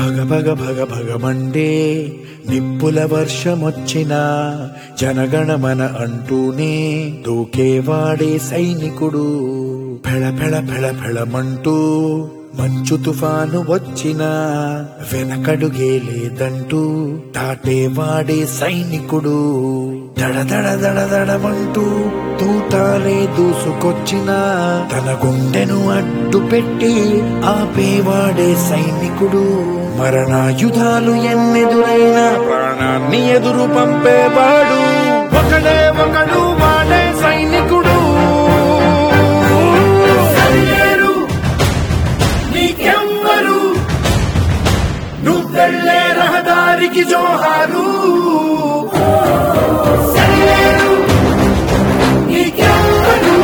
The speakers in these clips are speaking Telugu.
భగ భగ భగ భగమండే నిప్పుల వర్షమొచ్చినా జనగణమన అంటూనే దూకేవాడే సైనికుడు. ఫెళ ఫెళ ఫెళ ఫెళమంటూ మంచు తుఫాను వచ్చినా వెనకడుగే లేదంటూ దాటేవాడే సైనికుడు. దడ దడ దడ దడమంటూ తూటాలే దూసుకొచ్చినా తన గుండెను అడ్డు పెట్టి ఆపేవాడే సైనికుడు. మరణాయుధాలు ఎన్నెదురైనా ప్రాణాన్ని ఎదురు పంపేవాడు ఒకడే ఒకడు, వాడే సైనికుడు. నీకెవ్వరు నువ్వెళ్ళే రహదారికి జోహారు. నీకెవ్వరు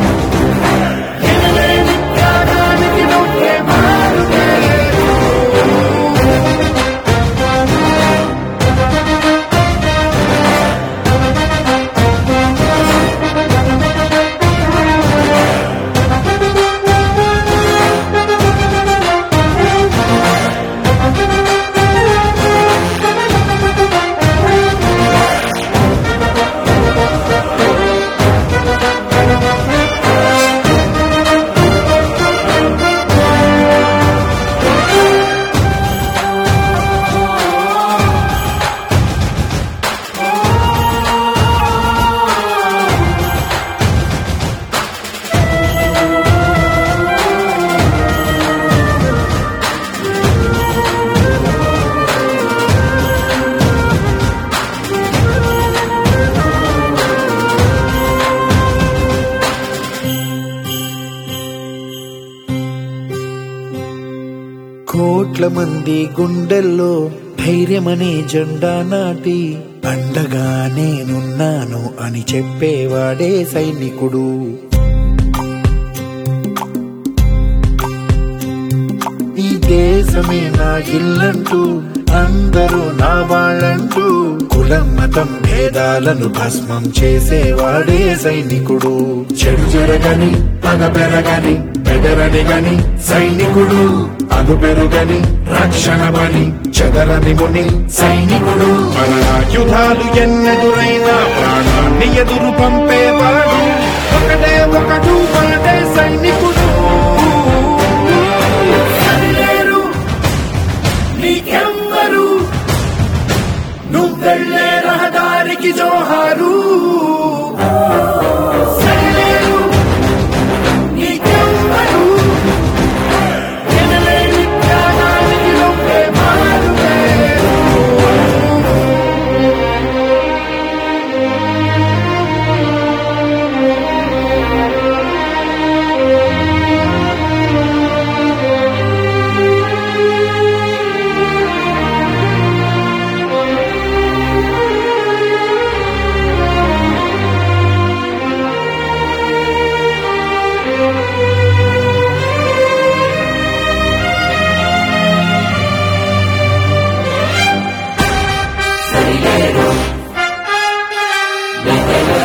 ఎనలేని త్యాగానికి నువ్వే మారుగే. కోట్ల మంది గుండెల్లో ధైర్యమనే జెండా నాటి అండగా నేనున్నాను అని చెప్పేవాడే సైనికుడు. ఈ దేశమే నా ఇల్లంటూ అందరూ నా వాళ్ళంటూ కులం మతం భేదాలను భస్మం చేసేవాడే సైనికుడు. చెడు జరగని పగ పెరగని బెదరని గని సైనికుడు. అను పెరుగని రక్షణ బని చెదరని ముని సైనికుడు. మరణాయుధాలు ఎన్నెదురైనా ప్రాణాన్ని ఎదురు పంపేవాడు ఒకటే ఒకడు, వాడే సైనికుడు. నీకెవ్వరు నువ్వెళ్ళే రహదారికి జోహారు. నీకెవ్వరు ఎనలేని త్యాగానికి నువ్వే మారుగే. సరిలేరు